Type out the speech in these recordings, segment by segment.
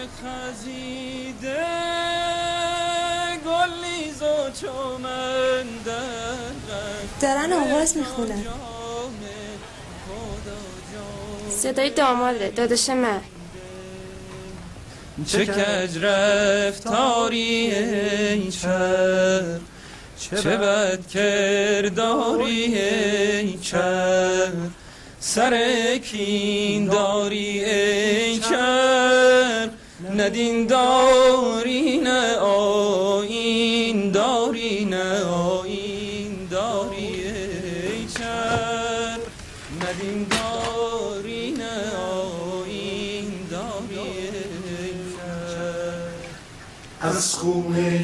خزیده گلیز و چومن دارن آواز میخونن. صدای داماده، داداش من. چه کج رفتاری ای چرخ، چه بد کرداری ای چرخ، سر کین داری ای چرخ، نه دین داری نه آیین داری نه آیین داری ای چرخ، نه دین داری نه آیین داری ای چرخ. از خون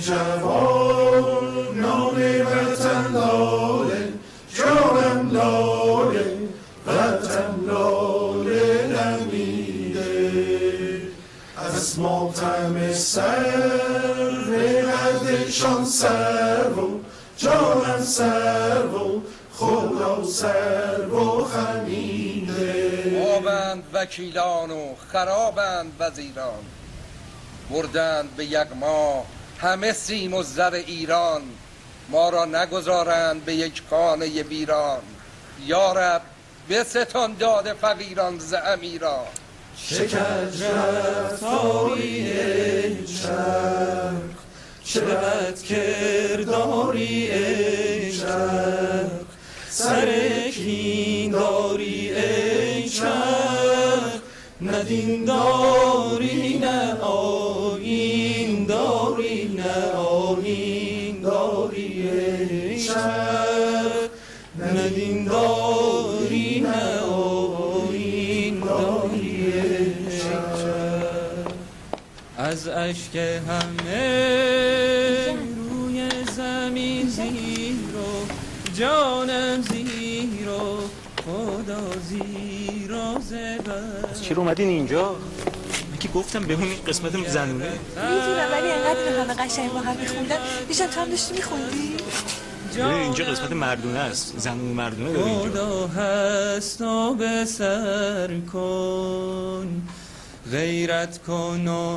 جوانان وطن لاله، جانم لاله، وطن لاله نمیده. از ماتم سر قدشان سر و جانم سر و خدا سر و خمیده. آبند وکیلان و خرابند وزیران، بردند به یغما همه سیم و زر ایران، ما را نگذارند به یک خانه ویران. یا رب بستان داد فقیران ز امیران. چه کج رفتاری ای چرخ، چه بد کرداری ای چرخ، سر کین داری ای چرخ، نه دین داری نه آیین داری نه آیین داری ای چرخ، نه دین داری نه آیین داری ای چرخ. از اشک همه روی زمین زیر و جانم زیر و خدا زیر و زبر. چرا اومدین اینجا؟ من که گفتم بمونین قسمت زنونه. میدونم ولی اینقدر این همه قشنگ با هم میخوندن. بیشتر تو هم داشتی میخوندی؟ اینجا قسمت مردونه است، زنونه مردونه داره اینجا. خدا هست و به سر کن، غیرت کن و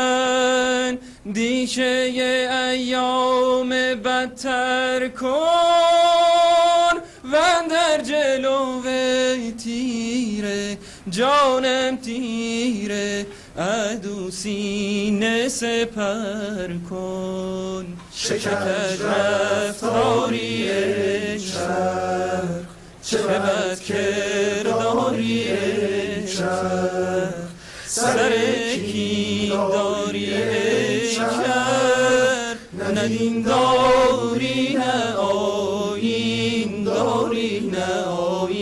اندیشه ایام بدتر کن، و در جلو تیره جانم تیره عدو سینه سپر کن. چه کج رفتاری ای چرخ، چه بد کرداری ای چرخ، سر کین داری ای چرخ، نه دین داری نه آیین داری نه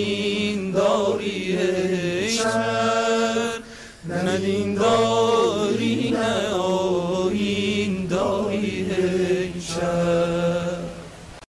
آیین داری ای چرخ، نه دین داری